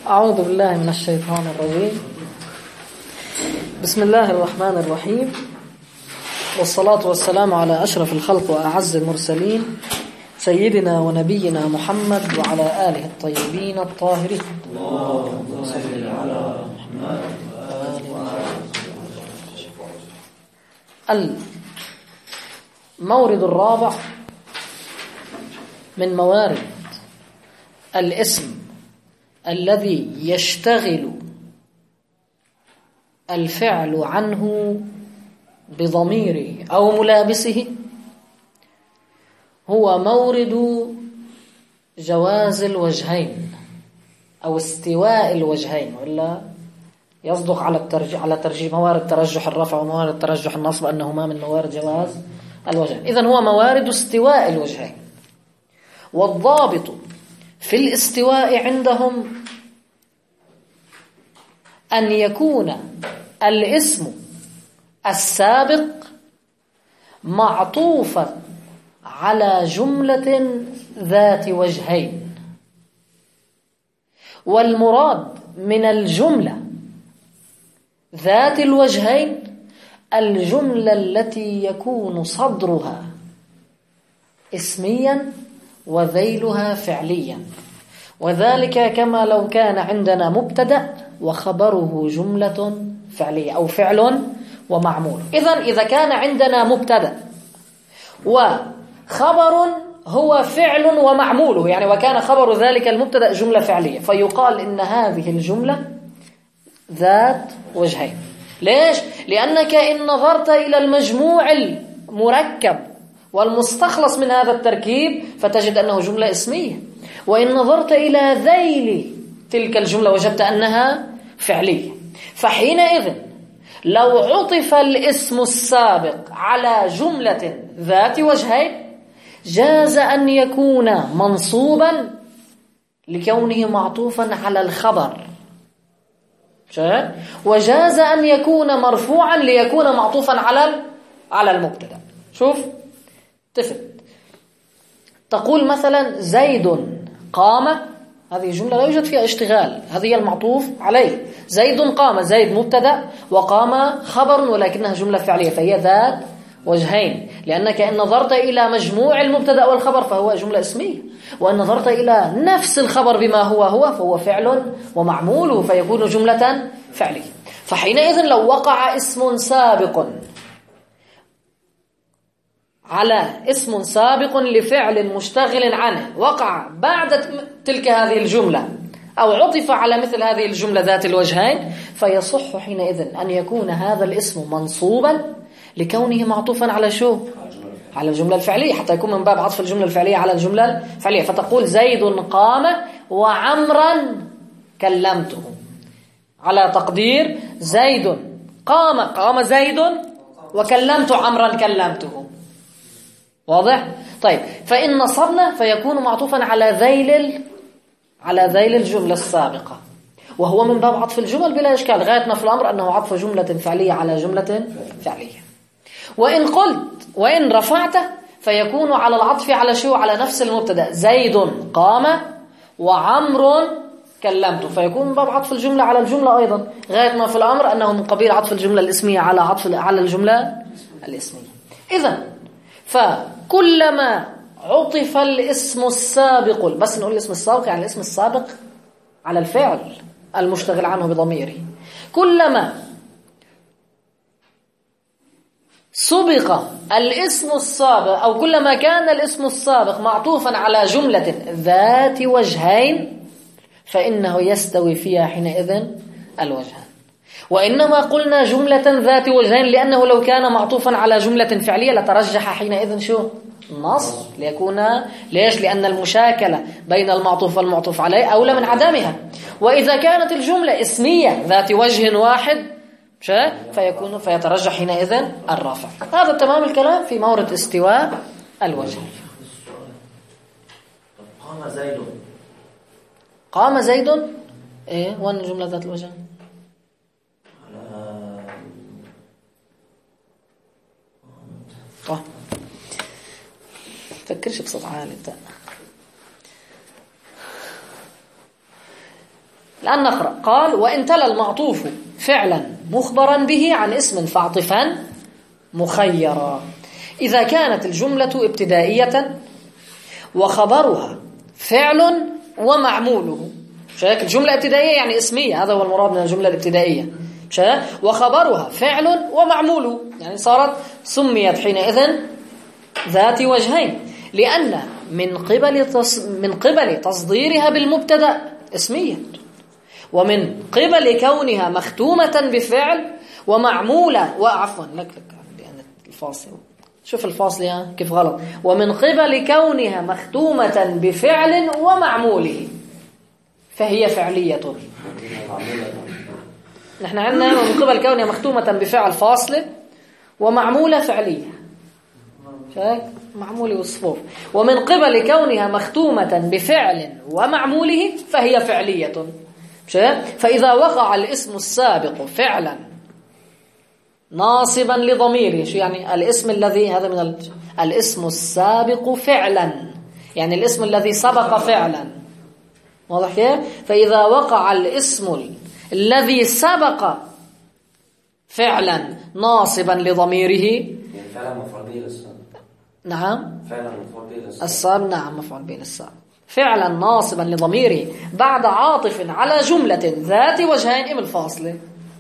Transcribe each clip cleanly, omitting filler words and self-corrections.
أعوذ بالله من الشيطان الرجيم. بسم الله الرحمن الرحيم، والصلاة والسلام على أشرف الخلق وأعز المرسلين سيدنا ونبينا محمد وعلى آله الطيبين الطاهرين. اللهم صل على محمد. المورد الرابع من موارد الاسم الذي يشتغل الفعل عنه بضميره أو ملابسه هو مورد جواز الوجهين أو استواء الوجهين، ولا يصدق على ترجيح موارد ترجح الرفع وموارد ترجح النصب أنهما من موارد جواز الوجهين. إذن هو موارد استواء الوجهين. والضابط في الاستواء عندهم أن يكون الاسم السابق معطوفا على جملة ذات وجهين، والمراد من الجملة ذات الوجهين الجملة التي يكون صدرها اسميا وذيلها فعليا، وذلك كما لو كان عندنا مبتدأ وخبره جملة فعلية أو فعل ومعمول. إذا كان عندنا مبتدأ وخبر هو فعل ومعموله، يعني وكان خبر ذلك المبتدأ جملة فعلية، فيقال إن هذه الجملة ذات وجهين. ليش؟ لأنك إن نظرت إلى المجموع المركب والمستخلص من هذا التركيب فتجد أنه جملة اسمية، وإن نظرت إلى ذيل تلك الجملة وجدت أنها فعلية. فحينئذ لو عطف الاسم السابق على جملة ذات وجهين جاز أن يكون منصوبا لكونه معطوفا على الخبر، وجاز أن يكون مرفوعا ليكون معطوفا على المبتدأ. شوف تفت تقول مثلا زيد قام، هذه جملة لا يوجد فيها اشتغال، هذه المعطوف عليه. زيد قام، زيد مبتدأ وقام خبر، ولكنها جملة فعلية فهي ذات وجهين، لأنك إن نظرت إلى مجموع المبتدأ والخبر فهو جملة اسمية، وإن نظرت إلى نفس الخبر بما هو فهو فعل ومعموله فيكون جملة فعلية. فحينئذ لو وقع اسم سابق على اسم سابق لفعل مشتغل عنه وقع بعد تلك هذه الجملة أو عطف على مثل هذه الجملة ذات الوجهين، فيصح حينئذ أن يكون هذا الاسم منصوبا لكونه معطوفا على شو؟ على الجملة الفعلية، حتى يكون من باب عطف الجملة الفعلية على الجملة الفعلية. فتقول زيد قام وعمرا كلمته، على تقدير زيد قام زيد وكلمت عمرا كلمته. واضح؟ طيب، فإن نصبنا فيكون معطوفا على ذيل الجملة السابقة، وهو من باب عطف الجمل بلا إشكال، غاية ما في الأمر أنه عطف جملة فعلية على جملة فعلية. وإن رفعته فيكون على العطف على شو؟ على نفس المبتدأ، زيد قام وعمر كلمته، فيكون من باب عطف الجملة على الجملة أيضا، غاية ما في الأمر أنه من قبيل عطف الجملة الاسمية على الجملة الاسمية. إذن فكلما عطف الاسم السابق، بس نقول الاسم السابق يعني الاسم السابق على الفعل المشتغل عنه بضميره، كلما سبق الاسم السابق أو كلما كان الاسم السابق معطوفا على جملة ذات وجهين فإنه يستوي فيها حينئذ الوجهان. وإنما قلنا جملة ذات وجهين لأنه لو كان معطوفا على جملة فعلية لترجح حينئذ شو؟ النصب، ليش؟ لأن المشاكلة بين المعطوف والمعطوف عليه أولى من عدمها. وإذا كانت الجملة اسمية ذات وجه واحد فيترجح حينئذ الرافع. هذا تمام الكلام في مورد استواء الوجه. قام زيد ايه وين الجملة ذات الوجه؟ طيب فكرش بصوت عالي. الآن نقرأ. قال وإن تلا المعطوف فعلا مخبرا به عن اسم فاعطفا مخيرا إذا كانت الجملة ابتدائية وخبرها فعل ومعموله. شايف الجملة ابتدائية يعني اسمية، هذا هو المراد من الجملة الابتدائية. وخبرها فعل ومعموله، يعني صارت سميت حينئذ ذات وجهين، لأن من قبل تصديرها بالمبتدأ اسمية، ومن قبل كونها مختومة بفعل ومعمولة وعفوا لك لأن الفاصل شوف الفاصل كيف غلط. ومن قبل كونها مختومة بفعل ومعموله فهي فعلية. نحن عندنا ومن قبل كونها مختومة بفعل فاصلة ومعمولة فعلية، شايف معمولة والصفوف. ومن قبل كونها مختومة بفعل ومعموله فهي فعلية. فإذا وقع الاسم السابق فعلا ناصبا لضميره، شو يعني الاسم الذي هذا من الاسم السابق فعلا، يعني الاسم الذي سبق فعلا، واضح كيف؟ فإذا وقع الاسم الذي سبق فعلا ناصبا لضميره، يعني فعلا مفعول به للسابق. نعم فعلا مفعول به للسابق. السابق نعم مفعول به للسابق، فعلا ناصبا لضميره بعد عاطف على جملة ذات وجهين الفاصلة،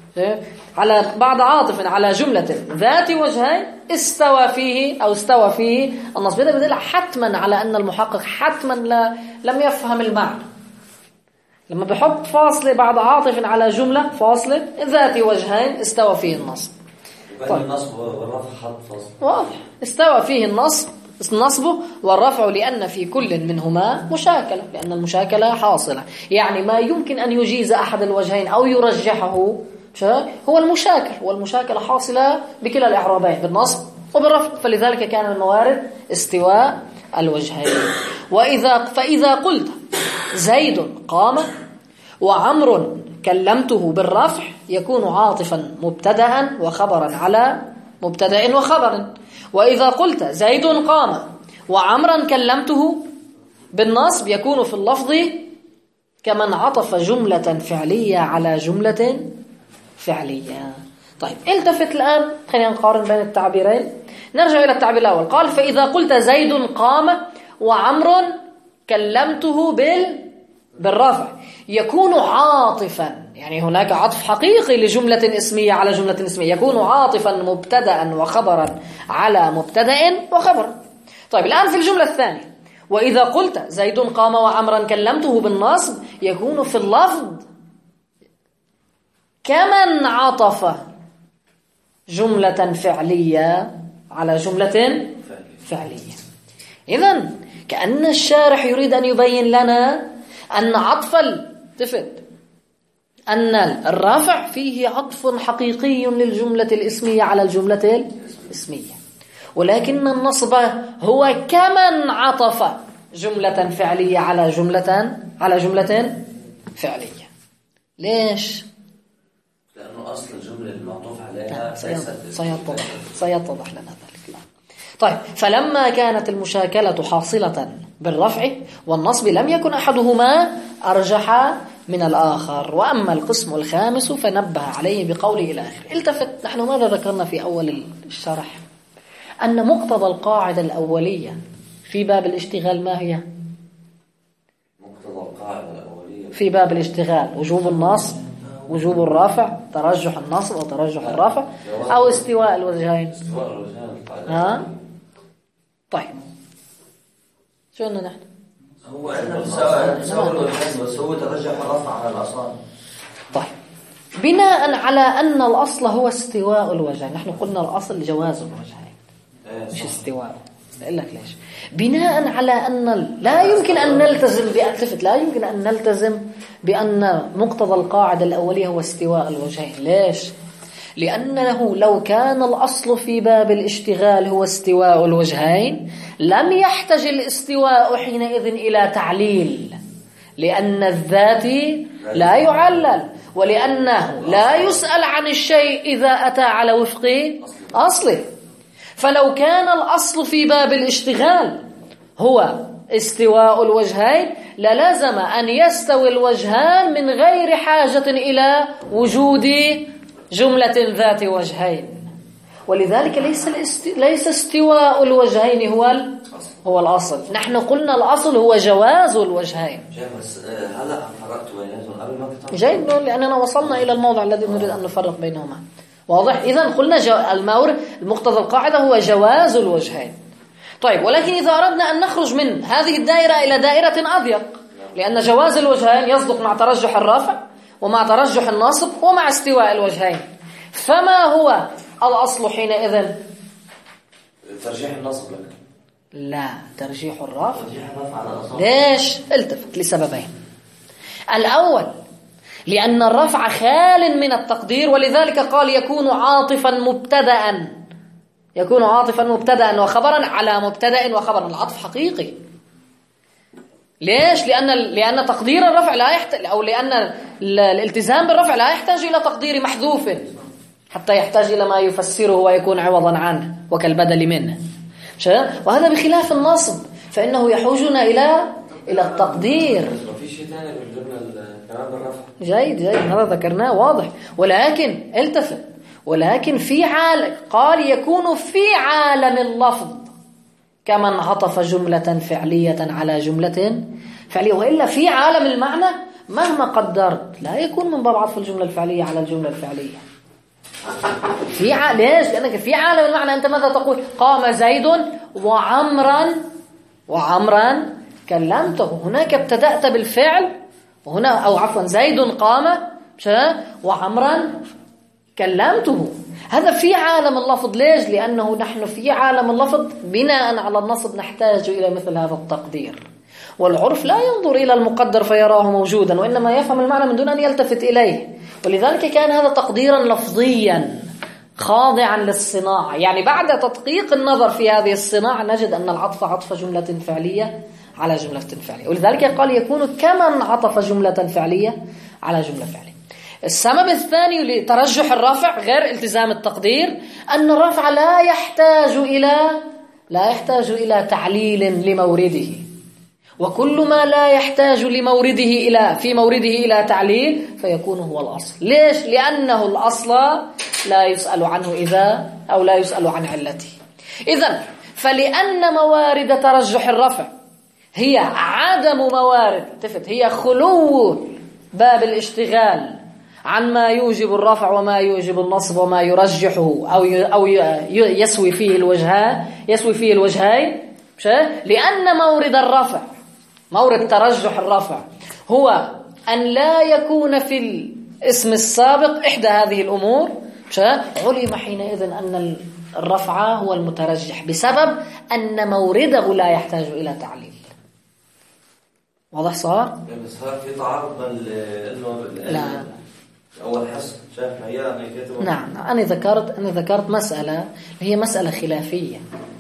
بعد عاطف على جملة ذات وجهين استوى فيه النصب. هذا بدل حتما على أن المحقق حتما لم يفهم المعنى لما بحط فاصلة بعد عاطف على جملة فاصلة ذات وجهين استوى فيه النصب. طيب النصب والرفع حط فاصلة واضح، استوى فيه النصب والرفع لأن في كل منهما مشاكلة، لأن المشاكلة حاصلة، يعني ما يمكن أن يجيز أحد الوجهين أو يرجحه هو المشاكل، والمشاكلة حاصلة بكلا الإعرابين بالنصب وبالرفع، فلذلك كان الموارد استواء الوجهين. فإذا قلت زيد قام وعمر كلمته بالرفع يكون عاطفا مبتدأ وخبرا على مبتدأ وخبر. وإذا قلت زيد قام وعمرا كلمته بالنصب يكون في اللفظ كمن عطف جملة فعلية على جملة فعلية. طيب التفت الآن، خلينا نقارن بين التعبيرين. نرجع إلى التعبير الأول. قال فإذا قلت زيد قام وعمر كلمته بالرفع يكون عاطفا، يعني هناك عطف حقيقي لجملة اسمية على جملة اسمية، يكون عاطفا مبتدأ وخبرا على مبتدأ وخبر. طيب الآن في الجملة الثانية وإذا قلت زيد قام وعمرا كلمته بالنصب يكون في اللفظ كمن عطف جملة فعلية على جملة فعلية. إذن كأن الشارح يريد أن يبين لنا أن أن الرافع فيه عطف حقيقي للجملة الاسمية على الجملة الاسمية، ولكن النصب هو كمن عطف جملة فعلية على جملة فعلية. ليش؟ لأنه أصل الجملة المعطوف عليها سيتضح لنا ذلك الآن. طيب فلما كانت المشاكلة حاصلة بالرفع والنصب لم يكن أحدهما أرجح من الآخر. وأما القسم الخامس فنبه عليه بقوله إلى آخره. التفت، نحن ماذا ذكرنا في أول الشرح؟ أن مقتضى القاعدة الأولية في باب الاشتغال ما هي؟ مقتضى القاعدة الأولية في باب الاشتغال وجوب النصب، وجوب الرافع، ترجح النصب أو ترجح الرافع، أو استواء الوجهين. ها؟ طيب شو قلنا نحن؟ هو استواء الوجهين بس هو ترجح الرفع على الأصل. طيب بناء على أن الأصل هو استواء الوجهين، نحن قلنا الأصل جواز الوجهين مش استواء. أقول لك ليش؟ بناء على أن لا يمكن أن نلتزم بأن مقتضى القاعدة الأولية هو استواء الوجهين. ليش؟ لأنه لو كان الأصل في باب الاشتغال هو استواء الوجهين لم يحتج الاستواء حينئذ إلى تعليل، لأن الذات لا يعلل، ولأنه لا يسأل عن الشيء إذا أتى على وفق أصله. فلو كان الأصل في باب الاشتغال هو استواء الوجهين للازم أن يستوي الوجهان من غير حاجة إلى وجود جملة ذات وجهين. ولذلك ليس استواء الوجهين هو الأصل. نحن قلنا الأصل هو جواز الوجهين. هلا فرقت بينهم قبل ما كنت جيد، لأننا وصلنا إلى الموضع الذي نريد أن نفرق بينهما. واضح؟ إذن قلنا المقتضى القاعدة هو جواز الوجهين. طيب، ولكن إذا أردنا أن نخرج من هذه الدائرة إلى دائرة أضيق، لأن جواز الوجهين يصدق مع ترجح الرافع ومع ترجح الناصب ومع استواء الوجهين، فما هو الأصل حينئذ؟ ترجيح الناصب لك. لا، ترجيح الرافع. على الأصل. ليش؟ التفت لسببين. الأول لأن الرفع خال من التقدير، ولذلك قال يكون عاطفا مبتدأ وخبرا على مبتدأ وخبرا. العطف حقيقي. ليش؟ لأن تقدير الرفع لا يحتاج، أو لأن الالتزام بالرفع لا يحتاج إلى تقدير محذوف حتى يحتاج إلى ما يفسره ويكون عوضا عنه وكالبدل منه. وهذا بخلاف النصب، فإنه يحوجنا إلى التقدير. ما في شيء ثاني غير الكلام بالرفع. جيد، هذا ذكرناه واضح. ولكن التفت، ولكن في قال يكون في عالم اللفظ كمن عطف جملة فعلية على جملة فعلية. وإلا في عالم المعنى مهما قدرت لا يكون من باب عطف الجملة الفعلية على الجملة الفعلية. ليش؟ لأنك في عالم المعنى أنت ماذا تقول؟ قام زيد وعمرا كلمته. هناك ابتدأت بالفعل، وهنا أو عفوا زيد قام وعمرا كلمته. هذا في عالم اللفظ. ليش؟ لأنه نحن في عالم اللفظ بناء على النصب نحتاج إلى مثل هذا التقدير. والعرف لا ينظر إلى المقدر فيراه موجودا، وإنما يفهم المعنى من دون أن يلتفت إليه. ولذلك كان هذا تقديرا لفظيا خاضعا للصناعة. يعني بعد تدقيق النظر في هذه الصناعة نجد أن العطف عطف جملة فعلية على جملة فعلية. ولذلك قال يكون كمن عطف جملة فعلية على جملة فعلية. السبب الثاني لترجح الرفع غير التزام التقدير أن الرفع لا يحتاج إلى تعليل لمورده، وكل ما لا يحتاج في مورده إلى تعليل فيكون هو الأصل. ليش؟ لأنه الأصل لا يسأل عنه لا يسأل عن علته. إذن فلأن موارد ترجح الرفع هي عدم موارد، هي خلو باب الاشتغال عن ما يوجب الرفع وما يوجب النصب وما يرجحه أو يسوي فيه الوجهين. لأن مورد ترجح الرفع هو أن لا يكون في الاسم السابق إحدى هذه الأمور، علم حينئذ أن الرفع هو المترجح بسبب أن مورده لا يحتاج إلى تعليل. واضح صار؟ صار في تعارض لا أول حسن شايفنا إياه. نعم، أنا ذكرت مسألة هي مسألة خلافية.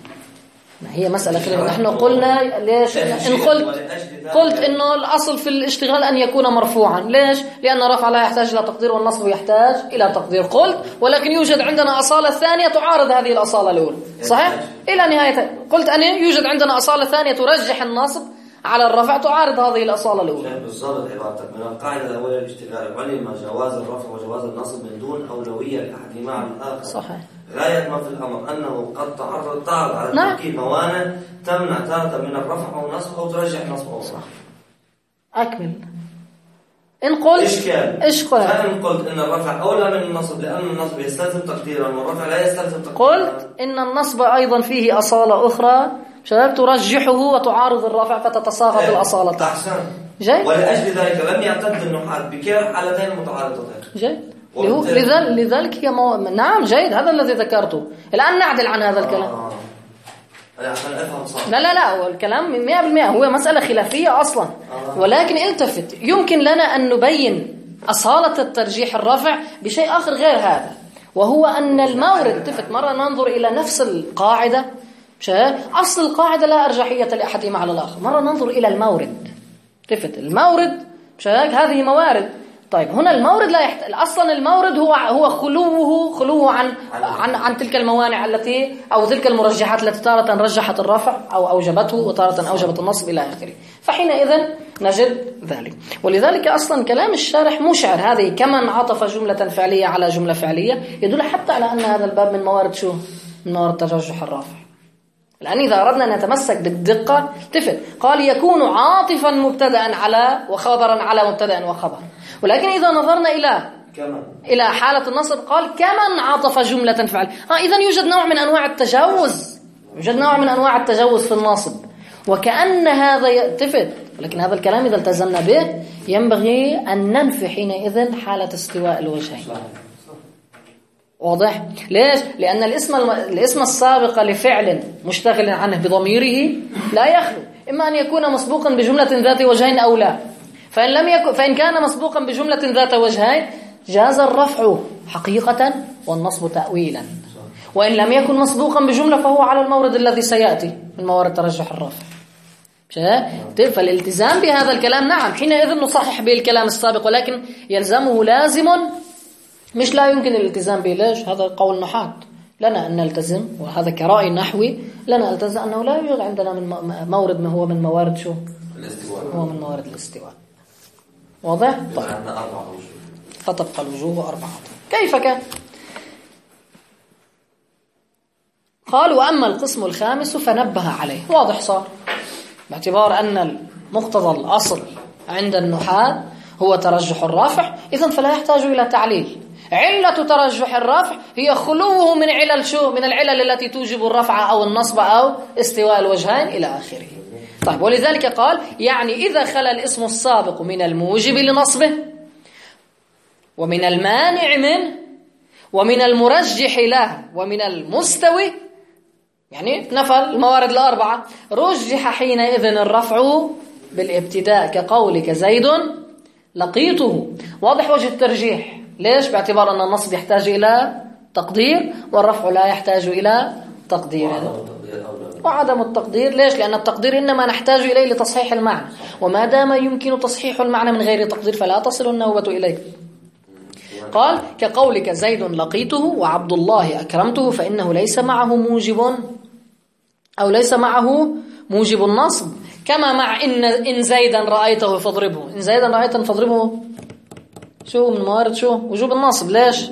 نحن قلنا ليش إن قلت إنه الأصل في الاشتغال أن يكون مرفوعا. ليش؟ لأن الرفع لا يحتاج إلى تقدير والنصب يحتاج إلى تقدير. قلت ولكن يوجد عندنا أصالة ثانية تعارض هذه الأصالة الأولى. صحيح؟ إلى نهاية قلت أن يوجد عندنا أصالة ثانية ترجح النصب على الرفع تعارض هذه الأصالة الأولى. بالضبط عبارتك من القاعدة الأولى الاشتغال علم جواز الرفع وجواز النصب من دون أولوية لأحدهما على الآخر. صحيح. غاية ما في الأمر أنه قد تعرض على تركيب موانع تمنع تارة من الرفع أو النصب أو ترجح النصب أو الرفع. أكمل. إن قلت إشكال. فإن قلت إن الرفع أولى من النصب لأن النصب يستلزم تقديرا والرفع لا يستلزم تقديرا. قلت إن النصب أيضا فيه أصالة أخرى ترجحه وتعارض الرفع فتتساقط الأصالة. أحسن. جيد. ولأجل ذلك لم يعتد النحاة بكلا حالتين متعارضتين. جيد. لذلك هي نعم جيد، هذا الذي ذكرته. الآن نعدل عن هذا الكلام. لا هو الكلام 100% هو مسألة خلافية أصلا. ولكن التفت، يمكن لنا أن نبين أصالة الترجيح الرفع بشيء آخر غير هذا، وهو أن المورد. التفت، مرة ننظر إلى نفس القاعدة. أصل القاعدة لا أرجحية لأحدهما على الآخر. مرة ننظر إلى المورد. التفت، المورد هذه موارد طيب هنا المورد لا أصلا المورد هو خلوه عن تلك الموانع التي أو تلك المرجحات التي تارة رجحت الرفع أو أوجبته وتارة أوجبت النصب إلى آخره. فحينئذ نجد ذلك. ولذلك أصلا كلام الشارح مشعر، هذه كمن عطف جملة فعلية على جملة فعلية يدل حتى على أن هذا الباب من موارد شو؟ من موارد ترجح الرافع. الآن إذا أردنا أن نتمسك بالدقة التفت، قال يكون عاطفا مبتدأ على وخبرا على مبتدأ وخبر. ولكن إذا نظرنا إلى حالة النصب قال كمن عطف جملة فعل. إذن يوجد نوع من أنواع التجاوز، في النصب، وكأن هذا يلتفت. ولكن هذا الكلام إذا التزمنا به ينبغي أن ننفي حينئذ حالة استواء الوجهين. واضح؟ ليش؟ لأن الاسم السابق لفعل مشتغل عنه بضميره لا يخلو إما أن يكون مسبوقا بجملة ذات وجهين أو لا. فإن كان مسبوقا بجملة ذات وجهين جاز الرفع حقيقة والنصب تأويلا، وإن لم يكن مسبوقا بجملة فهو على المورد الذي سيأتي من موارد ترجح الرفع. فالالتزام بهذا الكلام نعم حينئذ نصحح به الكلام السابق، ولكن يلزمه لازم مش لا يمكن الالتزام به. ليش؟ هذا قول نحاة، لنا أن نلتزم، وهذا كرأي نحوي لنا التزم أنه لا يوجد عندنا من مورد ما هو من موارد شو؟ الاستواء. هو من موارد الاستواء. واضح؟ طيب. فتبقى الوجوه 4. كيف كان؟ قال وأما القسم الخامس فنبه عليه. واضح صار، باعتبار أن المقتضى الأصل عند النحاة هو ترجح الرافع، إذن فلا يحتاج إلى تعليل. علة ترجح الرفع هي خلوه من علل شو؟ من العلل التي توجب الرفع أو النصب أو استواء الوجهين إلى آخره. طيب ولذلك قال يعني إذا خلا الاسم السابق من الموجب لنصبه ومن المانع منه ومن المرجح له ومن المستوي، يعني نفى الموارد الأربعة، رجح حينئذ الرفع بالابتداء كقولك زيد لقيته. واضح وجه الترجيح. ليش؟ باعتبار أن النصب يحتاج إلى تقدير والرفع لا يحتاج إلى تقدير. وعدم التقدير ليش؟ لأن التقدير إنما نحتاج إليه لتصحيح المعنى، وما دام يمكن تصحيح المعنى من غير تقدير فلا تصل النوبة إليه. قال كقولك زيد لقيته وعبد الله أكرمته، فإنه ليس معه موجب أو ليس معه موجب النصب، كما مع إن زيدا رأيته فاضربه. إن زيدا رأيته فاضربه شو من موارد شو؟ وجوب النصب. ليش؟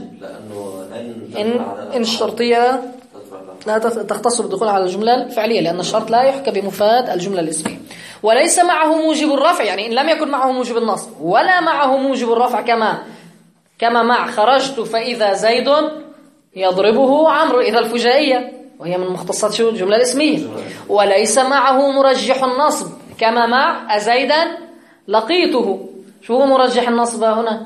لأنه إن الشرطية لا تختص بالدخول على الجملة الفعلية، لأن الشرط لا يحكى بمفاد الجملة الاسمية. وليس معه موجب الرفع، يعني إن لم يكن معه موجب النصب ولا معه موجب الرفع، كما مع خرجت فإذا زيد يضربه عمرو، إذا الفجائية وهي من مختصات شو؟ الجملة الاسمية. وليس معه مرجح النصب كما مع أزيدا لقيته. شو هو مرجح النصب هنا؟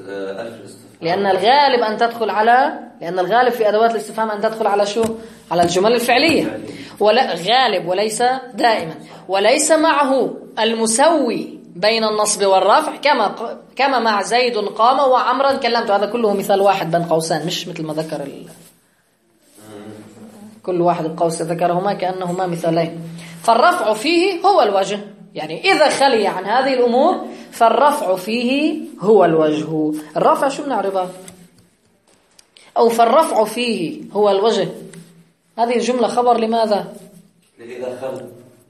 لأن الغالب أن تدخل على، لأن الغالب في أدوات الاستفهام أن تدخل على شو؟ على الجمل الفعلية. ولا غالب وليس دائما. وليس معه المسوي بين النصب والرفع كما مع زيد قام وعمرا كلمته. هذا كله مثال واحد بين قوسان، مش مثل ما ذكر كل واحد القوس ذكرهما كأنهما مثالين. فالرفع فيه هو الوجه، يعني إذا خلي عن هذه الأمور فالرفع فيه هو الوجه. الرفع شو بنعرفها؟ أو فالرفع فيه هو الوجه، هذه الجملة خبر لماذا؟ إذا خل.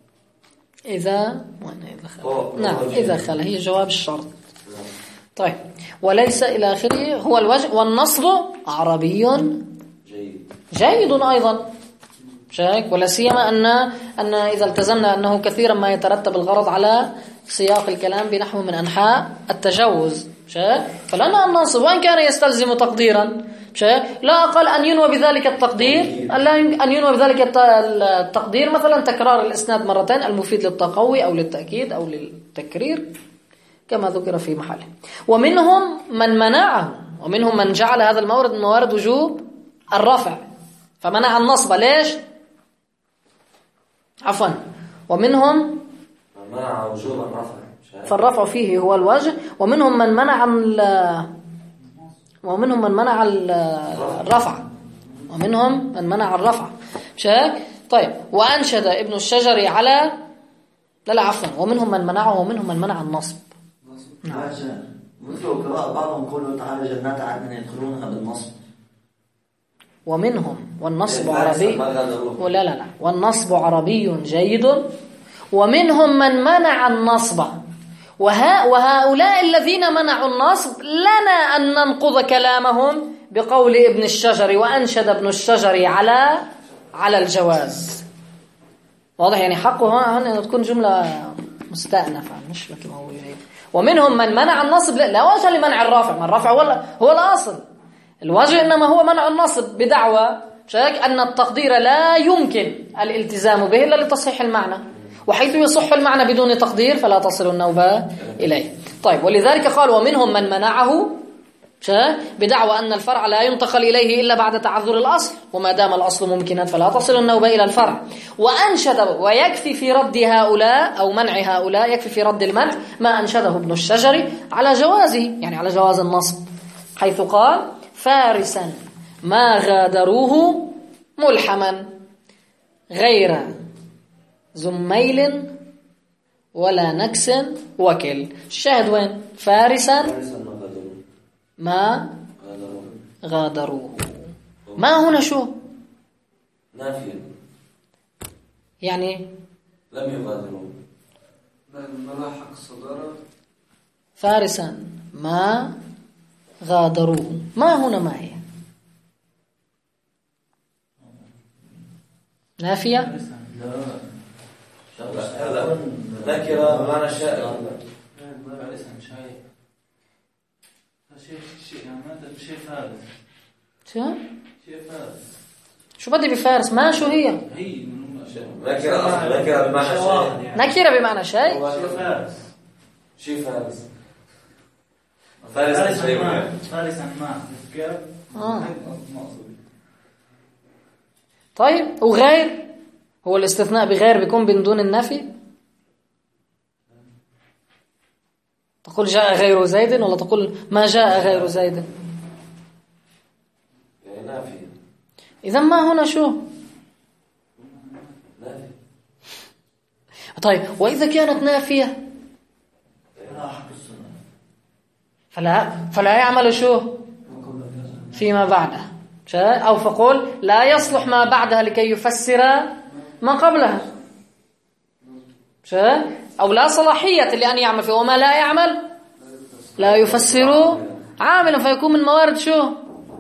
نعم إذا خل هي جواب الشرط. طيب وليس إلى آخره هو الوجه. والنصب عربي جيد أيضا شاك، ولا سيما أن إذا التزمنا أنه كثيرا ما يترتب الغرض على سياق الكلام بنحو من أنحاء التجوز شاك، فلنا أن ننصب وإن كان يستلزم تقديرا شاك، لا أقل أن ينوى بذلك التقدير، أن ينوى بذلك التقدير مثلا تكرار الإسناد مرتين المفيد للتقوي أو للتأكيد أو للتكرير كما ذكر في محله. ومنهم من منعه، ومنهم من جعل هذا المورد من موارد وجوب الرفع فمنع النصب. ليش؟ عفوا ومنهم منع وجوب الرفع فالرفع فيه هو الوجه. ومنهم من منع الرفع، ومنهم من منع الرفع شاك. طيب وأنشد ابن الشجري على ومنهم من منعه ومنهم من منع النصب. مثل قراءة بعضهم قوله تعالى جنات عدن يدخلونها بالنصب. ومنهم والنصب عربي لا والنصب عربي جيد. ومنهم من منع النصب وهؤلاء الذين منعوا النصب لنا أن ننقض كلامهم بقول ابن الشجر وأنشد ابن الشجر على الجواز. واضح يعني حقه هنا تكون جملة مستأنفة مش مثل ما هو يريد. ومنهم من منع النصب لا وجه لمنع الرافع، ما الرافع هو الأصل، الوجه إنما هو منع النصب بدعوى أن التقدير لا يمكن الالتزام به إلا لتصحيح المعنى، وحيث يصح المعنى بدون تقدير فلا تصل النوبة إليه. طيب ولذلك قال ومنهم من منعه بدعوى أن الفرع لا ينتقل إليه إلا بعد تعذر الأصل، وما دام الأصل ممكنا فلا تصل النوبة إلى الفرع. وأنشد ويكفي في رد هؤلاء أو منع هؤلاء، يكفي في رد المنع ما أنشده ابن الشجر على جوازه، يعني على جواز النصب، حيث قال فارسا ما غادروه ملحما غير زميل ولا نكس وكل. الشاهد وين؟ فارسا ما غادروه. ما هنا شو؟ نافية، يعني لم يغادروه. ملاحق الصدارة. فارسا ما غادروه، ما هنا ما هي؟ نافية؟ لا نكرة بمعنى شائع. شو بدي بفارس؟ ما شو هي؟ نكرة بمعنى شيء. نكرة بمعنى شيء. شيء فارس. فارس ما. طيب وغير، هو الاستثناء بغير بيكون من دون النفي؟ تقول جاء غير زيد ولا تقول ما جاء غير زيد؟ نافية. إذا ما هنا شو؟ نافية. طيب وإذا كانت نافية فلا يعمل شو فيما بعدها، أو فقول لا يصلح ما بعدها لكي يفسر ما قبلها، أو لا صلاحية لأن يعمل فيه، وما لا يعمل لا يفسر عاملا، فيكون من موارد شو؟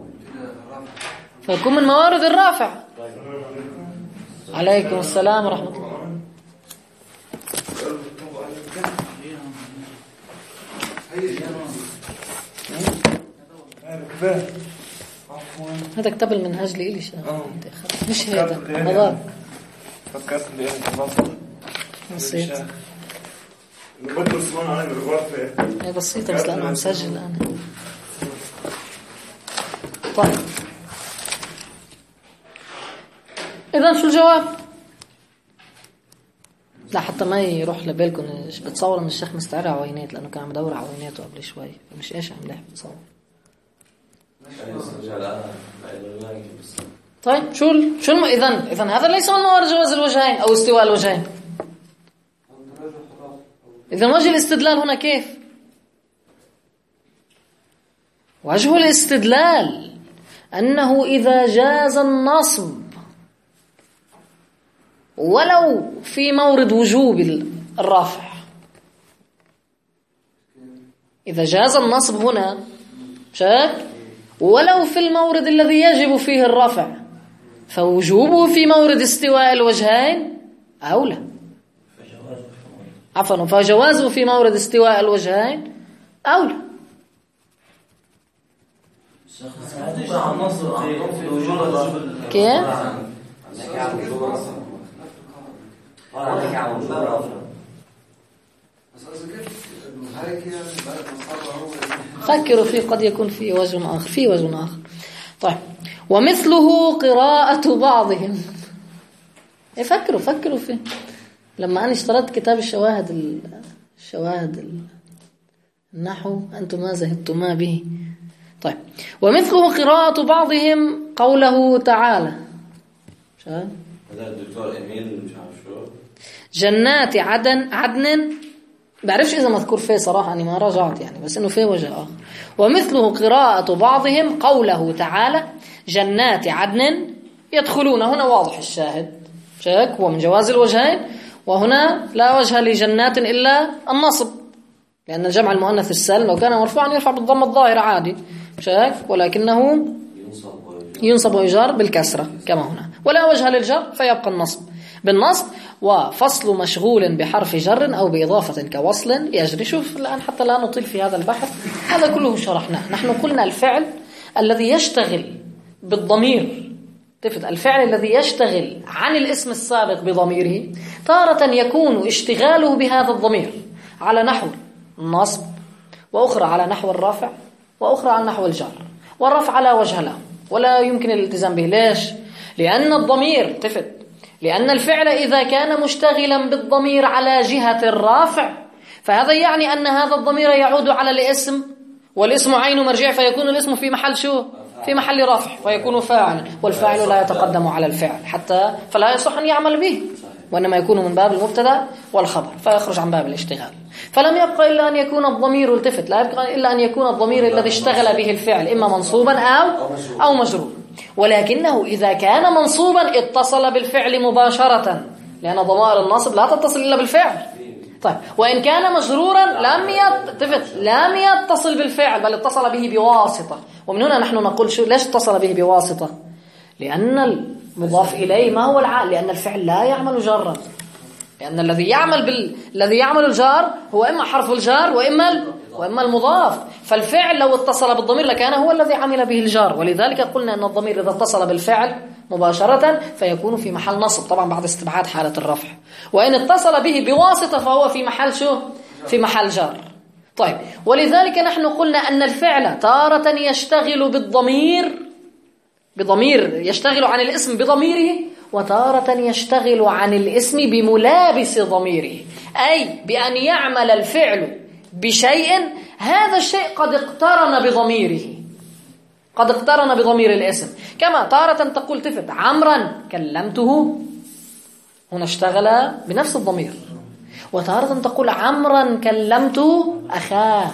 فيكون من موارد الرافع. عليكم السلام ورحمة الله. هذا كتاب المنهاج لي إليش مش هذا مضار. فكرت لي أنا نسيت. بدرس هون أنا بالغرفة. هي بسيطة بس لأنه مسجل أنا. طيب إذن شو الجواب؟ لا حتى ما يروح لبالكم بتصور ان الشيخ مستعر عوينات، لانه كان عم يدور على عويناته قبل شوي، مش ايش عم لاحق بتصور. طيب شو اذا هذا ليس من موارد جواز الوجهين او استواء الوجهين. اذا وجه الاستدلال هنا كيف؟ وجه الاستدلال انه اذا جاز النصب ولو في مورد وجوب الرافع، إذا جاز النصب هنا ولو في المورد الذي يجب فيه الرفع، فوجوبه في مورد استواء الوجهين أولى، عفوا فجوازه في مورد استواء الوجهين أولى. كيف؟ فكروا فيه، قد يكون فيه وجه آخر. طيب ومثله قراءة بعضهم. فكروا فيه. لما أنا اشتريت كتاب الشواهد النحو أنتم ما زهدتما به. طيب ومثله قراءة بعضهم قوله تعالى هذا الدكتور إميل مش عارف شو، جنات عدن بعرفش إذا مذكور فيه صراحة، أني ما راجعت يعني، بس إنه فيه وجه آخر. ومثله قراءة بعضهم قوله تعالى جنات عدن يدخلون. هنا واضح الشاهد، شاك هو من جواز الوجهين، وهنا لا وجه لجنات إلا النصب، لأن جمع المؤنث السالم لو كان مرفوعا يرفع بالضم الظاهر عادي، شاك، ولكنه ينصب ويجر بالكسرة كما هنا، ولا وجه للجر فيبقى النصب بالنصب. وفصل مشغول بحرف جر أو بإضافة كوصل يجري. شوف الآن حتى لا نطيل في هذا البحث، هذا كله شرحناه. نحن قلنا الفعل الذي يشتغل بالضمير، الفعل الذي يشتغل عن الاسم السابق بضميره تارة يكون اشتغاله بهذا الضمير على نحو النصب، وأخرى على نحو الرفع، وأخرى على نحو الجر. والرفع على وجه له ولا يمكن الالتزام به. ليش؟ لأن الضمير لأن الفعل إذا كان مشتغلا بالضمير على جهة الرافع فهذا يعني أن هذا الضمير يعود على الاسم، والاسم عين مرجع، فيكون الاسم في محل شو؟ في محل رفع، فيكون فاعل، والفاعل لا يتقدم على الفعل حتى فلا يصح أن يعمل به، وإنما يكون من باب المبتدا والخبر فيخرج عن باب الاشتغال. فلم يبقى إلا أن يكون الضمير لا يبقى إلا أن يكون الضمير الذي اشتغل به الفعل إما منصوبا أو مجرور. ولكنه إذا كان منصوبا اتصل بالفعل مباشرة، لأن ضمائر النصب لا تتصل إلا بالفعل. طيب، وإن كان مجرورا لم يتصل بالفعل بل اتصل به بواسطة. ومن هنا نحن نقول ليش اتصل به بواسطة؟ لأن المضاف إليه ما هو العائد، لأن الفعل لا يعمل جرا، لأن الذي يعمل الجار هو إما حرف الجار وإما المضاف. فالفعل لو اتصل بالضمير لكان هو الذي عمل به الجار، ولذلك قلنا أن الضمير إذا اتصل بالفعل مباشرة فيكون في محل نصب، طبعا بعد استبعاد حالة الرفع. وإن اتصل به بواسطة فهو في محل شو؟ في محل جار. طيب، ولذلك نحن قلنا أن الفعل تارة يشتغل بضمير يشتغل عن الاسم بضميره، وتارة يشتغل عن الاسم بملابس ضميره، أي بأن يعمل الفعل بشيء هذا الشيء قد اقترن بضميره، قد اقترن بضمير الاسم. كما تارة تقول عمرا كلمته، هنا اشتغل بنفس الضمير. وتارة تقول عمرا كلمت أخاه،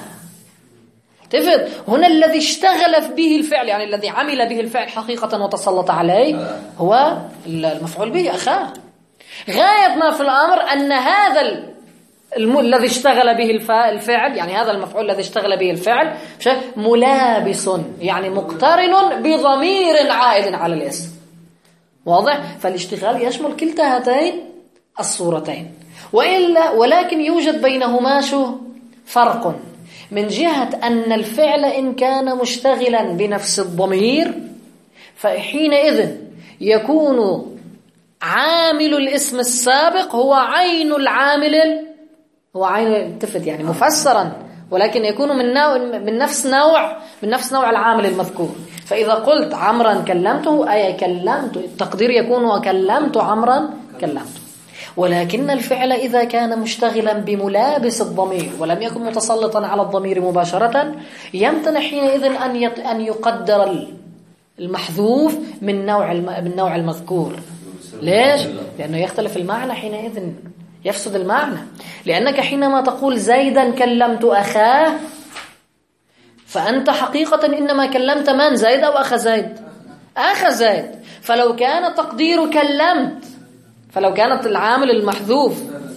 هنا الذي اشتغل به الفعل يعني الذي عمل به الفعل حقيقة وتسلط عليه هو المفعول به أخاه. غاية ما في الأمر أن هذا الذي اشتغل به الفعل يعني هذا المفعول الذي اشتغل به الفعل ملابس يعني مقترن بضمير عائد على الاسم. واضح؟ فالاشتغال يشمل كلتا هاتين الصورتين، ولكن يوجد بينهما فرق، من جهة أن الفعل إن كان مشتغلا بنفس الضمير فحينئذ يكون عامل الاسم السابق هو عين العامل، هو عين يعني مفسرا، ولكن يكون من نفس نوع العامل المذكور. فإذا قلت عمرا كلمته أي كلمت، التقدير يكون وكلمت عمرا كلمته. ولكن الفعل إذا كان مشتغلا بملابس الضمير ولم يكن متسلطا على الضمير مباشرة يمتنع حينئذ أن يقدر المحذوف من نوع المذكور. ليش؟ لأنه يختلف المعنى، حينئذ يفسد المعنى. لأنك حينما تقول زيدا كلمت أخاه فأنت حقيقة إنما كلمت من؟ زيد أو أخ زيد؟ أخ زيد. فلو كان تقدير كلمت، فلو كانت العامل المحذوف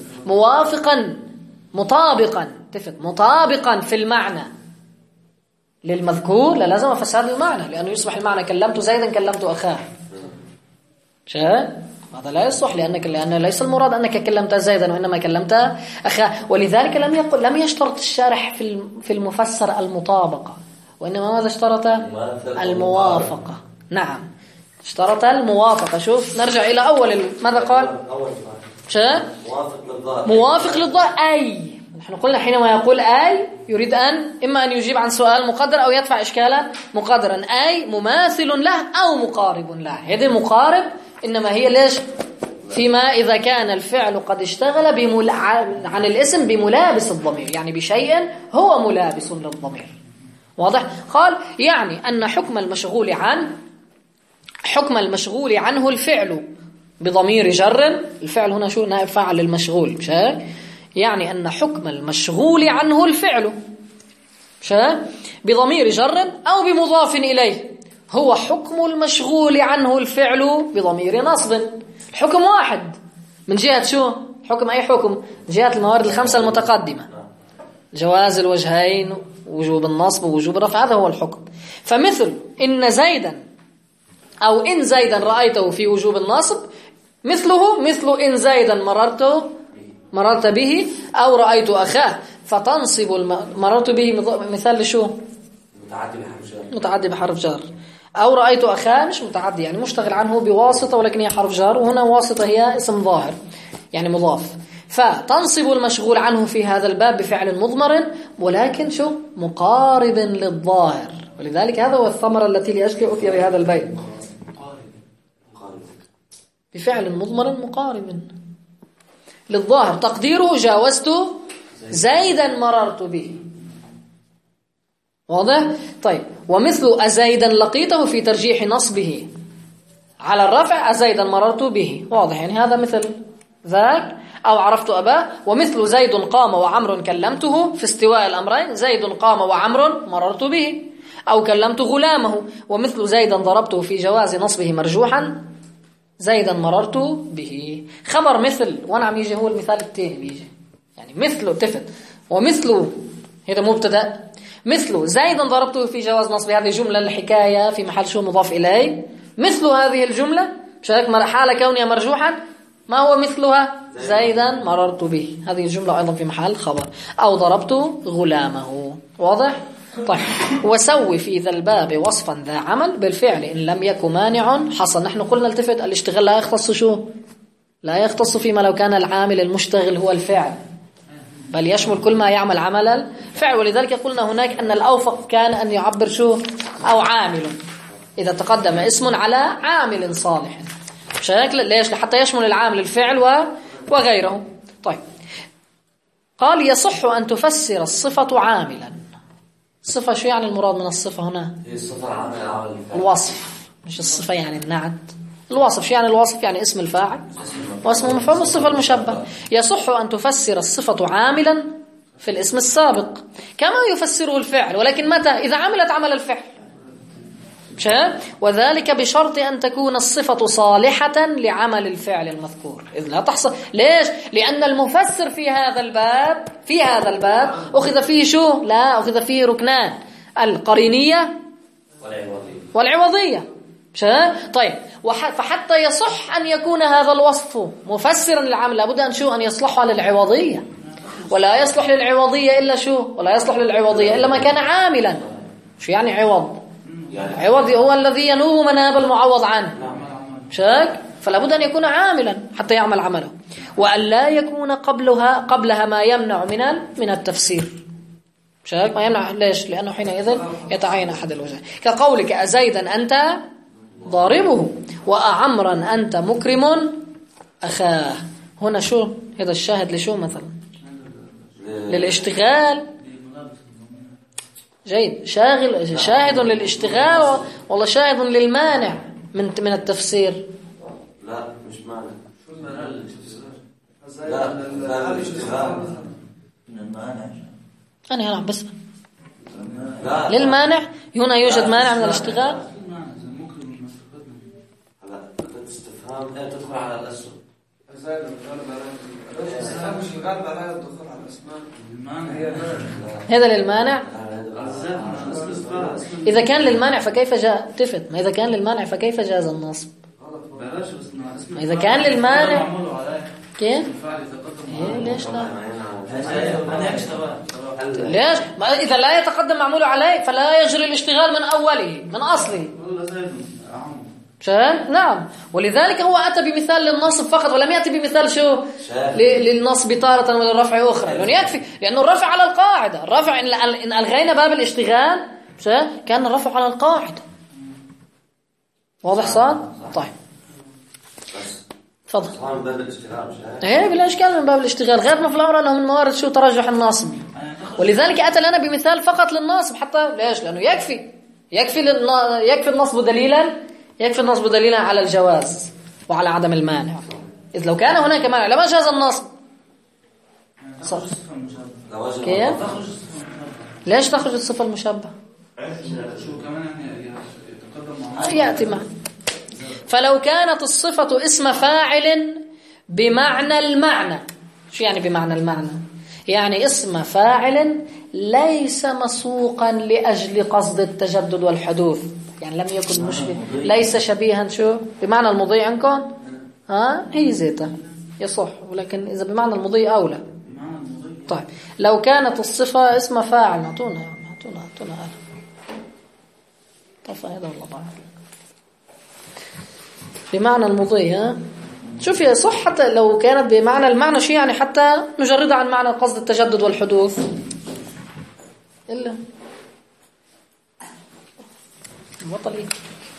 مطابقا في المعنى للمذكور للازم فساد المعنى، لأنه يصبح المعنى كلمت زيدا كلمت أخاه. هذا لا يصح، لأن ليس المراد أنك كلمت زيدا وإنما كلمت أخاه. ولذلك لم يشترط الشارح في المفسر المطابقة، وإنما ماذا اشترط؟ الموافقة. نعم، اشترط الموافقة. شوف نرجع إلى ماذا قال؟ موافق للظاهر. أي نحن قلنا حينما يقول أي يريد إما أن يجيب عن سؤال مقدر أو يدفع إشكالا مقدرا. أي مماثل له أو مقارب له. هذه مقارب إنما هي ليش؟ فيما إذا كان الفعل قد اشتغل عن الاسم بملابس الضمير، يعني بشيء هو ملابس للضمير. واضح؟ قال يعني أن حكم المشغول عنه الفعل بضمير جر. الفعل هنا نائب فاعل للمشغول، مش هيك؟ يعني أن حكم المشغول عنه الفعل بضمير جر أو بمضاف إليه هو حكم المشغول عنه الفعل بضمير نصب. الحكم واحد من جهة شو؟ حكم أي حكم؟ من جهة الموارد الخمسة المتقدمة، جواز الوجهين، وجوب النصب ووجوب الرفع، هذا هو الحكم. فمثل إن زيدا أو إن زيدا رأيته في وجوب النصب مثله مثل إن زيدا مررت به أو رأيت أخاه، فتنصب مررت به مثال لشو؟ متعدي بحرف جار. أو رأيت أخاه مش متعدي، يعني مشتغل عنه بواسطة ولكن هي حرف جار، وهنا واسطة هي اسم ظاهر يعني مضاف. فتنصب المشغول عنه في هذا الباب بفعل مضمر ولكن شو؟ مقارب للظاهر. ولذلك هذا هو الثمرة التي لأجل أثير بهذا البيت، بفعل مضمر مقارب للظاهر. تقديره جاوزت زيدا مررت به. واضح؟ طيب، ومثل أزيدا لقيته في ترجيح نصبه على الرفع أزيدا مررت به. واضح؟ يعني هذا مثل ذاك. أو عرفت أباه. ومثل زيد قام وعمر كلمته في استواء الأمرين زيد قام وعمر مررت به. أو كلمت غلامه. ومثل زيدا ضربته في جواز نصبه مرجوحا زيدا مررت به. خبر مثل وانا عم يجي هو المثال الثاني بيجي يعني مثله تفت. ومثله هذا مبتدا، مثله زيدا ضربته في جواز نصبه، هذه جملة الحكاية في محل شو مضاف إليه. مثل هذه الجملة بشكل حال كونها مرجوحا ما هو مثلها؟ زيدا مررت به. هذه الجملة أيضا في محل خبر. أو ضربت غلامه. واضح؟ طيب، وسوي في ذا الباب وصفا ذا عمل بالفعل إن لم يكن مانع حصل. نحن قلنا التفت الاشتغال لا يختص شو؟ لا يختص فيما لو كان العامل المشتغل هو الفعل، بل يشمل كل ما يعمل عمل الفعل. ولذلك قلنا هناك أن الأوفق كان أن يعبر شو؟ أو عامل إذا تقدم اسم على عامل صالح. بشكل ليش؟ حتى يشمل العامل الفعل وغيره. طيب، قال يصح أن تفسر الصفة عاملا. الصفة شو يعني المراد من الصفة هنا؟ هي الصفة العاملة على الفعل. الوصف، مش الصفة يعني النعت. الوصف شو يعني؟ الوصف يعني اسم الفاعل واسم المفعول والصفة المشبه. يصح أن تفسر الصفة عاملا في الاسم السابق كما يفسره الفعل، ولكن متى؟ إذا عملت عمل الفعل. وذلك بشرط أن تكون الصفة صالحة لعمل الفعل المذكور. إذ لا تحصل. ليش؟ لأن المفسر في هذا الباب أخذ فيه شو؟ لا، أخذ فيه ركنان: القرينية والعوضية. طيب، فحتى يصح أن يكون هذا الوصف مفسرا للعمل لابد أن شو؟ أن يصلح للعوضية. ولا يصلح للعوضية إلا شو؟ ولا يصلح للعوضية إلا ما كان عاملا. شو يعني عوض؟ عوض هو الذي ينوب مناب المعوض عنه. فلا بد أن يكون عاملا حتى يعمل عمله، وأن لا يكون قبلها ما يمنع من التفسير. ما يمنع. ليش؟ لأنه حينئذ يتعين أحد الوجهين، كقولك أزيدا أنت ضاربه وأعمرا أنت مكرم أخاه. هنا شو؟ هذا الشاهد لشو مثلا؟ للاشتغال. جيد. شاهد للاشتغال ولا شاهد للمانع من التفسير؟ لا، مش مانع. لا الاشتغال من المانع. أنا هنا بس للمانع. هنا يوجد مانع من الاشتغال. هلا الاستفهام تدخل على الاسم. هذا للمانع. إذا كان للمانع فكيف جاء تفت؟ ما إذا كان للمانع فكيف جاز النصب؟ ما إذا كان للمانع كيف؟ ليش لا؟ ليش؟ إذا لا يتقدم معمول عليه فلا يجري الاشتغال من أوله من أصله. نعم. ولذلك هو أتى بمثال للنصب فقط ولم يأتي بمثال شو؟ للنصب تارة وللرفع أخرى. لأنه يكفي، لأنه الرفع على القاعدة. الرفع إن ألغينا باب الاشتغال كان الرفع على القاعدة. واضح صار؟ طيب تفضل. باب الاشتغال بلا إشكال من باب الاشتغال، غير ما في الأمر أنه من موارد شو؟ ترجح الناصب. ولذلك أتى لنا بمثال فقط للناصب. حتى ليش؟ لأنه يكفي النصب دليلا على الجواز وعلى عدم المانع. إذ لو كان هناك مانع لما جاز النصب. صح. لو كيف؟ تخرج ليش تخرج الصفة المشبهة؟ شو كمان يعني يتقدم مع يأتي معه. فلو كانت الصفة اسم فاعل بمعنى المعنى. شو يعني بمعنى المعنى؟ يعني اسم فاعل ليس مسوقا لأجل قصد التجدد والحدوث، يعني لم يكن مشبه، ليس شبيها شو بمعنى المضي عندكم؟ هي زيتها يصح، ولكن إذا بمعنى المضي أولى. طيب لو كانت الصفة اسم فاعل، اعطونا طيب هذا والله بعد بمعنى المضي. شوف يا صح، حتى لو كانت بمعنى المعنى شيء يعني حتى مجردة عن معنى قصد التجدد والحدوث إلا بطلي.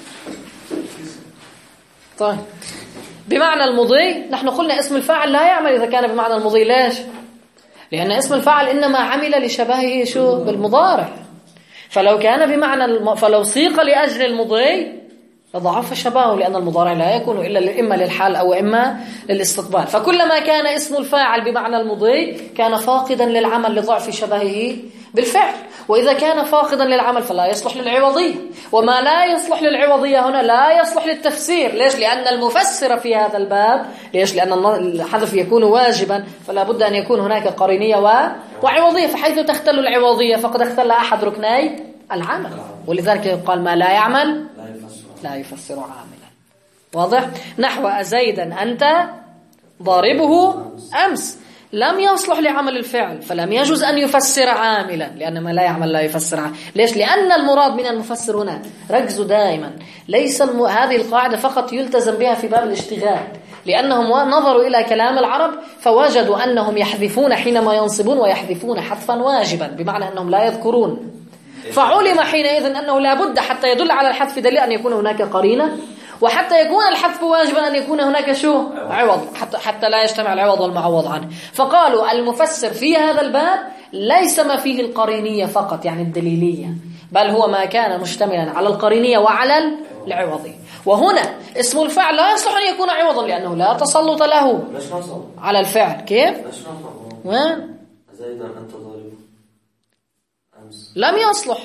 طيب بمعنى المضي نحن قلنا اسم الفاعل لا يعمل إذا كان بمعنى المضي. ليش؟ لأن اسم الفاعل إنما عمل لشبهه شو بالمضارع، فلو كان بمعنى فلو سيق لأجل المضي لضعف شبهه، لأن المضارع لا يكون إلا إما للحال أو إما للاستقبال. فكلما كان اسم الفاعل بمعنى المضي كان فاقدا للعمل لضعف شبهه بالفعل، وإذا كان فاقدا للعمل فلا يصلح للعوضية، وما لا يصلح للعوضية هنا لا يصلح للتفسير. ليش؟ لأن المفسر في هذا الباب، ليش؟ لأن الحذف يكون واجبا، فلا بد أن يكون هناك قرينية وعوضية، فحيث تختل العوضية فقد اختل أحد ركني العمل، ولذلك يقال ما لا يعمل لا يفسر عاملا. واضح؟ نحو أزيدا أنت ضاربه أمس لم يصلح لعمل الفعل، فلم يجوز أن يفسر عاملا، لأن ما لا يعمل لا يفسر عاملا. ليش؟ لأن المراد من المفسر هنا، ركزوا دائما، ليس هذه القاعدة فقط يلتزم بها في باب الاشتغال، لأنهم نظروا إلى كلام العرب فوجدوا أنهم يحذفون حينما ينصبون ويحذفون حذفا واجبا، بمعنى أنهم لا يذكرون، فعلم حينئذ أنه لا بد حتى يدل على الحذف دليل أن يكون هناك قرينة، وحتى يكون الحذف واجبا أن يكون هناك شو؟ عوض، حتى لا يجتمع العوض والمعوض عنه. فقالوا المفسر في هذا الباب ليس ما فيه القرينية فقط يعني الدليلية، بل هو ما كان مشتملا على القرينية وعلى العوضية. وهنا اسم الفعل لا يصلح أن يكون عوضا لأنه لا تسلط له على الفعل. كيف؟ وين؟ زيدا أنت ضارب أمس لم يصلح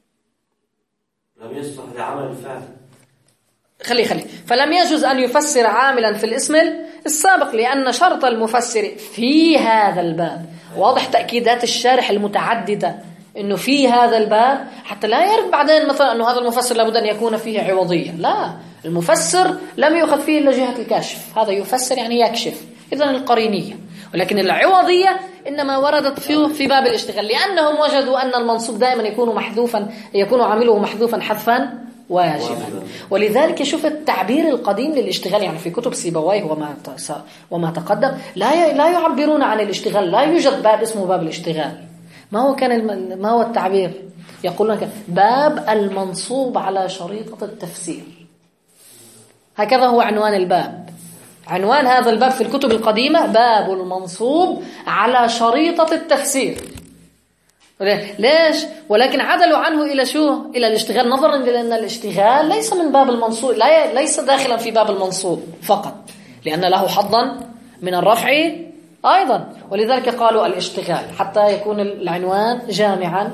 لعمل الفعل. خلي فلم يجوز أن يفسر عاملا في الاسم السابق، لأن شرط المفسر في هذا الباب واضح، تأكيدات الشارح المتعددة إنه في هذا الباب حتى لا يرد بعدين مثلا أنه هذا المفسر لابد أن يكون فيه عوضية. لا، المفسر لم يؤخذ فيه إلا جهة الكشف، هذا يفسر يعني يكشف، إذن القرينية. ولكن العوضية إنما وردت في باب الاشتغال، لأنهم وجدوا أن المنصوب دائما يكون عامله محذوفا حذفا واجبا. ولذلك شوف التعبير القديم للاشتغال، يعني في كتب سيبويه وما تقدم لا يعبرون عن الاشتغال، لا يوجد باب اسمه باب الاشتغال. ما هو التعبير؟ يقولون باب المنصوب على شريطة التفسير، هكذا هو عنوان الباب. عنوان هذا الباب في الكتب القديمة باب المنصوب على شريطة التفسير. ليش؟ ولكن عدلوا عنه إلى شو؟ إلى الاشتغال، نظرا إلى أن الاشتغال ليس من باب المنصوب، ليس داخلا في باب المنصوب فقط، لأن له حظا من الرفع أيضا، ولذلك قالوا الاشتغال حتى يكون العنوان جامعا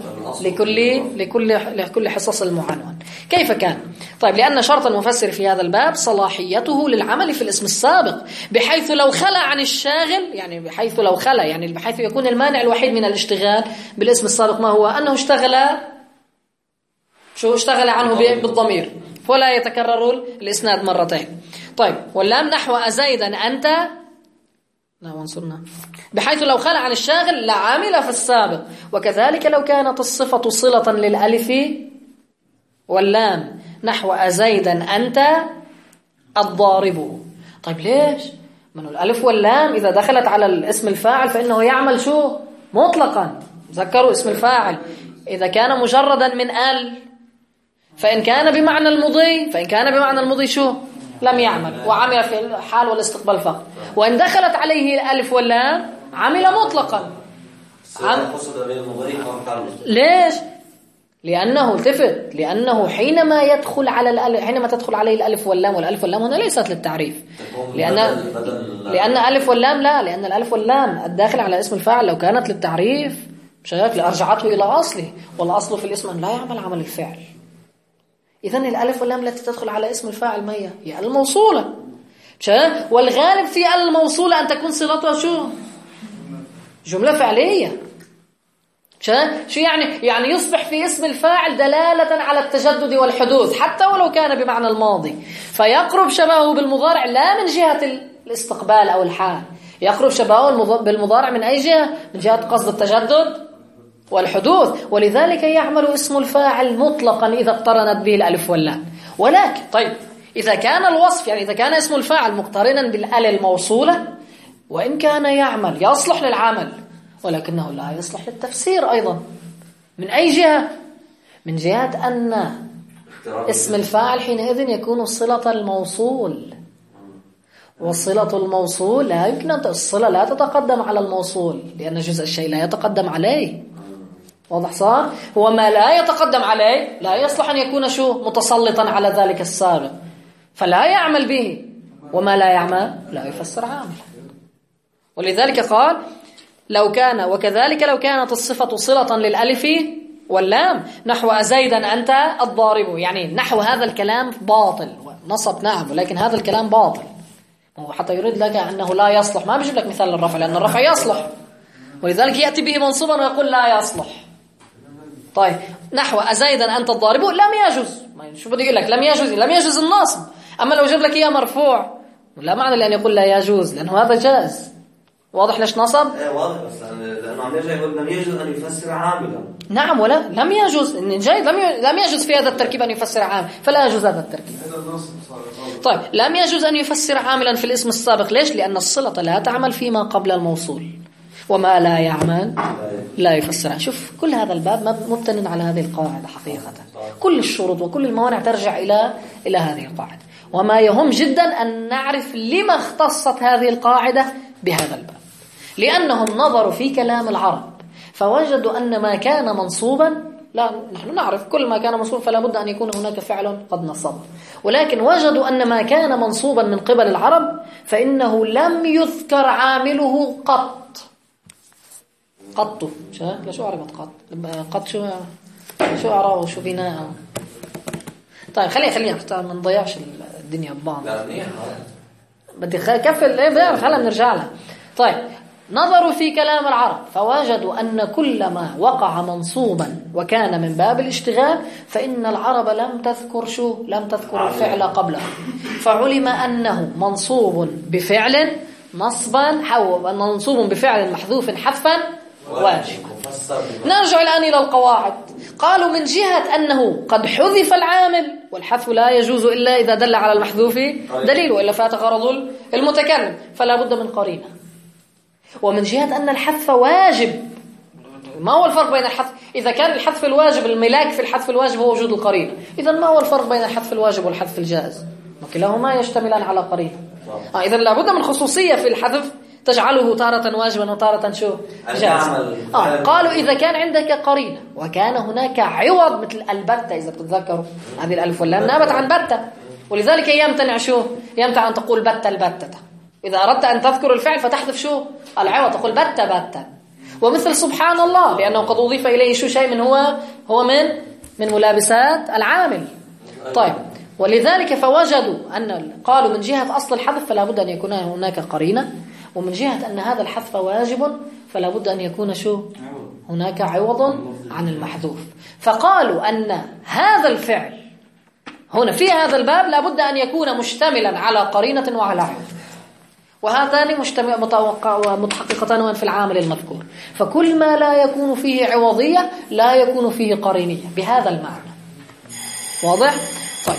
لكل حصص المعنون. كيف كان؟ طيب لأن شرط المفسر في هذا الباب صلاحيته للعمل في الاسم السابق، بحيث لو خلى عن الشاغل، يعني بحيث يكون المانع الوحيد من الاشتغال بالاسم السابق ما هو؟ أنه اشتغل عنه بالضمير ولا يتكرر الإسناد مرتين. طيب واللام نحو أزيدا أنت لا وانصرنا، بحيث لو خلى عن الشاغل لعامل في السابق. وكذلك لو كانت الصفة صلة للألف واللام نحو أزيدا أنت الضارب. طيب ليش؟ من الألف واللام إذا دخلت على الاسم الفاعل فإنه يعمل شو؟ مطلقا. ذكروا اسم الفاعل إذا كان مجردا من ال، فإن كان بمعنى المضي شو؟ لم يعمل، وعمل في الحال والاستقبال فقط. وإن دخلت عليه الألف واللام عمل مطلقا. ليش؟ لأنه التفت، لأنه حينما تدخل عليه الألف واللام، والألف واللام هنا ليست للتعريف، لأن ألف واللام لأن الألف واللام الداخل على اسم الفاعل لو كانت للتعريف شايف لأرجعته إلى أصله، والأصل في الاسم أن لا يعمل عمل الفعل. إذن الألف واللام التي تدخل على اسم الفاعل ما هي الموصولة، والغالب في الموصولة أن تكون صلتها شو؟ جملة فعلية. شو يعني يصبح في اسم الفاعل دلالة على التجدد والحدوث حتى ولو كان بمعنى الماضي، فيقرب شبهه بالمضارع لا من جهة الاستقبال أو الحال، يقرب شبهه بالمضارع من أي جهة؟ من جهة قصد التجدد والحدوث، ولذلك يعمل اسم الفاعل مطلقا إذا اقترنت به الألف واللام. ولكن طيب إذا كان الوصف إذا كان اسم الفاعل مقترنا بالأل الموصولة، وإن كان يعمل يصلح للعمل ولكنه لا يصلح للتفسير أيضا. من أي جهة؟ من جهة أن اسم الفاعل حينئذ يكون صلة الموصول، والصلة الموصول لا يمكن أن الصلة لا تتقدم على الموصول، لأن جزء الشيء لا يتقدم عليه. واضح صار؟ هو ما لا يتقدم عليه لا يصلح أن يكون متسلطا على ذلك السابق، فلا يعمل به، وما لا يعمل لا يفسر عامل. ولذلك قال وكذلك لو كانت الصفة صلة للألف واللام نحو أزيدا أنت الضارب، يعني نحو هذا الكلام باطل، نصب نعم ولكن هذا الكلام باطل. هو حتى يريد لك أنه لا يصلح، ما بيجيب لك مثال للرفع لأن الرفع يصلح، ولذلك يأتي به منصوبا ويقول لا يصلح. طيب نحو أزيدا أنت الضارب لم يجوز، شو بدي أقول لك؟ لم يجوز النصب. أما لو جاب لك إياه مرفوع لا معنى لأن يقول لا يجوز، لأنه هذا جائز. واضح ليش نصب؟ ايه واضح، بس لأنه عم يرجع يقول لم يجوز أن يفسر عاملا. نعم ولا لم يجوز جيد، لم يجوز في هذا التركيب أن يفسر عامل، فلا يجوز هذا التركيب. طيب لم يجوز أن يفسر عاملا في الاسم السابق، ليش؟ لأن الصلة لا تعمل فيما قبل الموصول، وما لا يعمل لا يفسر. شوف كل هذا الباب مبتن على هذه القاعدة حقيقة، كل الشروط وكل الموانع ترجع إلى هذه القاعدة. وما يهم جدا أن نعرف لما اختصت هذه القاعدة بهذا الباب، لأنهم نظروا في كلام العرب فوجدوا أن ما كان منصوبا، لا نحن نعرف كل ما كان منصوبا فلا بد أن يكون هناك فعل قد نصب، ولكن وجدوا أن ما كان منصوبا من قبل العرب فإنه لم يذكر عامله قط. لا شو عربت قط شو أعرابه شو بناءه. طيب خلينا حتى ما نضيعش الدنيا ببعض، بدي كفل ايه بيعرف هلا بنرجع لها. طيب نظروا في كلام العرب فوجدوا أن كل ما وقع منصوبا وكان من باب الاشتغال فإن العرب لم تذكر الفعل قبله، فعلم أنه منصوب بفعل نصبا منصوب بفعل محذوف حذفا واجب. نرجع الآن إلى القواعد. قالوا من جهة أنه قد حذف العامل، والحذف لا يجوز إلا إذا دل على المحذوف دليل، وإلا فات غرض المتكلم فلا بد من قرينة. ومن جهة أن الحذف واجب، ما هو الفرق بين الحذف؟ إذا كان الحذف الواجب الملاك في الحذف الواجب هو وجود القرينة، إذا ما هو الفرق بين الحذف الواجب والحذف الجائز؟ وكلاهما يشتملان على قرينة. إذا لابد من خصوصية في الحذف تجعله تارة واجبا وتارة جائزا. قالوا إذا كان عندك قرينة وكان هناك عوض مثل البتة، إذا بتتذكروا هذه الألف واللام نابت عن بتة، ولذلك يمتنع أن تقول بتة البتة. إذا أردت أن تذكر الفعل فتحذف العوض، تقول بتة. ومثل سبحان الله لأنه قد أضيف إليه شيء من هو من ملابسات العامل. طيب ولذلك فوجدوا قالوا من جهة أصل الحذف فلا بد أن يكون هناك قرينة، ومن جهة أن هذا الحذف واجب فلا بد أن يكون هناك عوض عن المحذوف. فقالوا أن هذا الفعل هنا في هذا الباب لا بد أن يكون مشتملا على قرينة وعلى عوض، وهذان متحققتان في العامل المذكور. فكل ما لا يكون فيه عوضية لا يكون فيه قرينية بهذا المعنى. واضح؟ طيب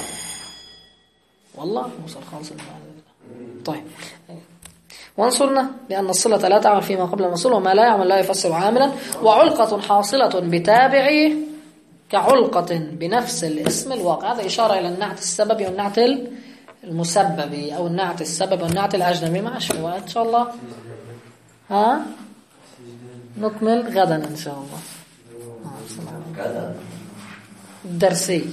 والله وصل خالص المعنى. طيب وانصرنا بأن الصلة لا تعمل فيما قبل الموصول، وما لا يعمل لا يفسر عاملا، وعلقة حاصلة بتابعه كعلقة بنفس الاسم الواقع. هذا إشارة إلى النعت السببي والنعت المسببي، أو النعت السبب والنعت الأجنبي. مع شوية إن شاء الله نكمل غدا إن شاء الله. الدرسي.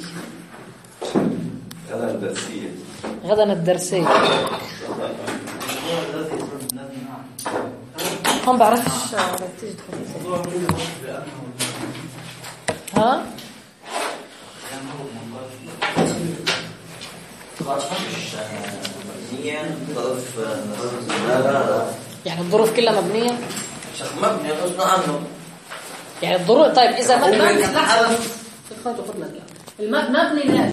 غدا الدرسية. غدا الدرسي. هم بعرفش تيجي ها؟ يعني الظروف كلها مبنية؟ مبني غصب عنه. يعني الظروف طيب إذا مبني المبني لا